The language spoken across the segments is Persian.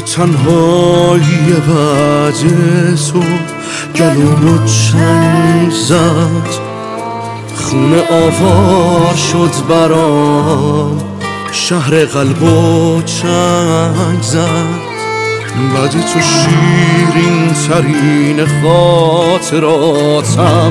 تنهایی بعد تو گلومو چنگ زد، خونه آوار شد برام، شهر قلبو چنگ زد. بعد تو شیرین ترین خاطراتم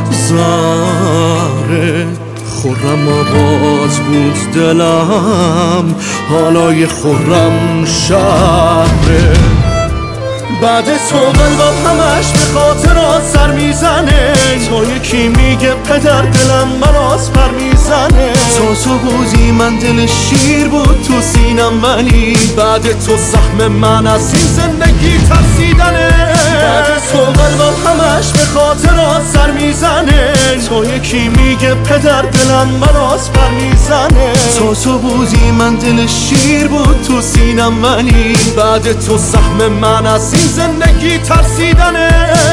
زهره، خرم آباد بود دلم، حالای خرم شهره. بعد تو قلبم همش به خاطرات سر میزنه، تا یکی میگه پدر دلم براس پر میزنه. تو بودی من دل شیر بود تو سینم، ولی بعد تو سهم من از این زندگی ترسیدنه. بعد تو قلبم همش به خاطرات سر میزنه، تا یکی میگه پدر دلم براس پر میزنه. تو بودی من دل شیر بود تو سینم، ولی بعد تو سهم من از این زندگی ترسیدنه.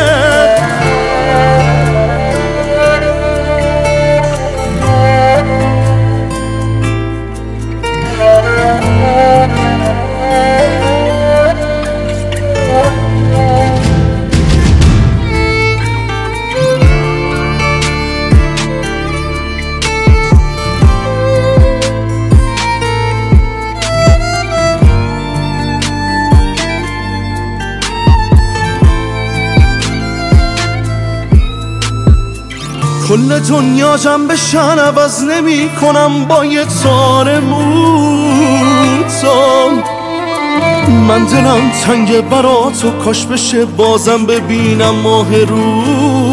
کل دنیا جنب شن عوض نمی کنم با یه تار موتام. من دلم تنگ برا تو، کاش بشه بازم ببینم ماه رو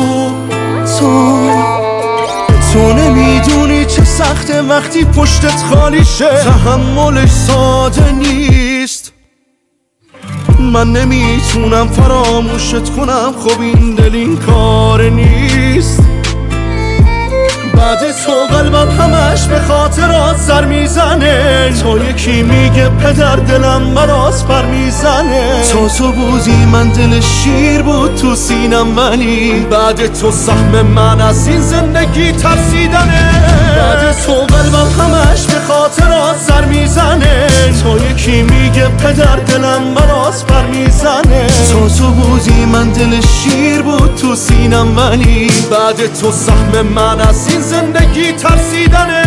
تو نمیدونی چه سخته وقتی پشتت خالی شه، تحملش ساده نیست. من نمیتونم فراموشت کنم، خب این دل این کار نیست. بعد تو قلبم همش به خاطرات سر میزنه، تا یکی میگه پدر دلم براس پر میزنه. تو بودی من دل شیر بود تو سینم، ولی بعد تو سهم من از این زندگی ترسیدنه. بعد تو قلبم همش به خاطرات سر میزنه، تا یکی میگه پدر دلم براس پر میزنه. تو بودی من دل شیر بود تو سینم، ولی بعد تو سهم من از این زندگی ترسیدنه.